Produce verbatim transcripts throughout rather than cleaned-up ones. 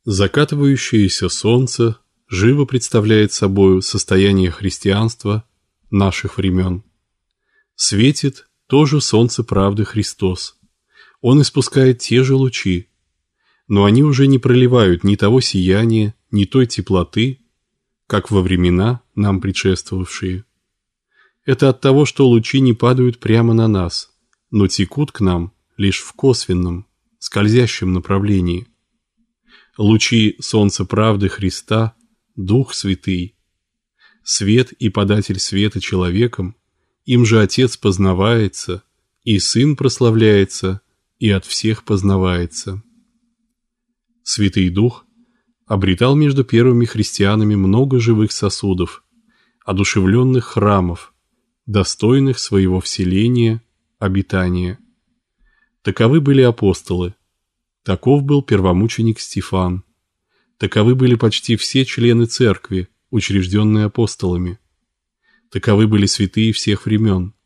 Закатывающееся солнце живо представляет собою состояние христианства наших времен. Светит тоже солнце правды Христос. Он испускает те же лучи, но они уже не проливают ни того сияния, ни той теплоты, как во времена нам предшествовавшие. Это от того, что лучи не падают прямо на нас, но текут к нам лишь в косвенном, скользящем направлении. Лучи солнца правды Христа – Дух Святый. Свет и податель света человеком, им же Отец познавается, и Сын прославляется, и от всех познавается. Святый Дух обретал между первыми христианами много живых сосудов, одушевленных храмов, достойных своего вселения, обитания. Таковы были апостолы. Таков был первомученик Стефан. Таковы были почти все члены церкви, учрежденные апостолами. Таковы были святые всех времен.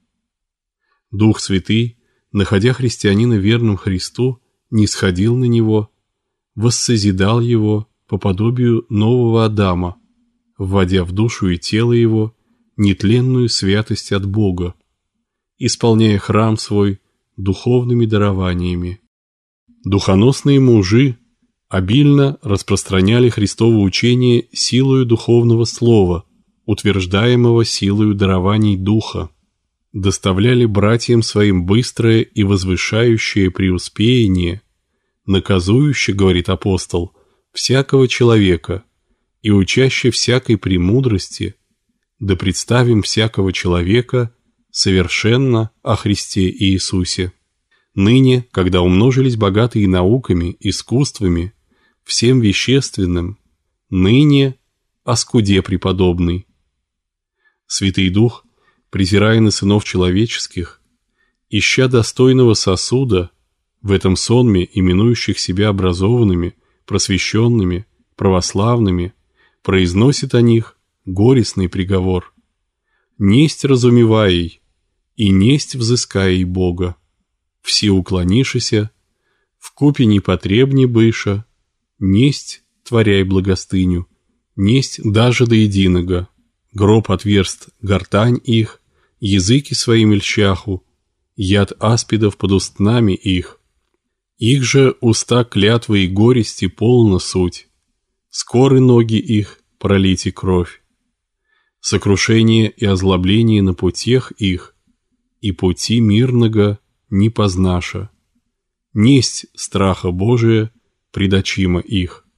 Дух Святый, находя христианина верным Христу, нисходил на него, воссозидал его по подобию нового Адама, вводя в душу и тело его нетленную святость от Бога, исполняя храм свой духовными дарованиями. Духоносные мужи обильно распространяли Христово учение силою духовного слова, утверждаемого силою дарований Духа, доставляли братьям своим быстрое и возвышающее преуспеяние, наказующе, говорит апостол, всякого человека и учаще всякой премудрости, да представим всякого человека совершенно о Христе Иисусе. Ныне, когда умножились богатые науками, искусствами, всем вещественным, ныне о скуде преподобный. Святый Дух, презирая на сынов человеческих, ища достойного сосуда, в этом сонме именующих себя образованными, просвещенными, православными, произносит о них горестный приговор: «Несть разумеваей, и несть взыскаей Бога, все уклонишися, вкупе непотребни быша, несть творяй благостыню, несть даже до единого, гроб отверст гортань их, языки своим льщаху, яд аспидов под устнами их. Их же уста клятвы и горести полна суть, скоры ноги их пролити кровь, сокрушение и озлобление на путях их, и пути мирного не познаша, несть страха Божия предочима их».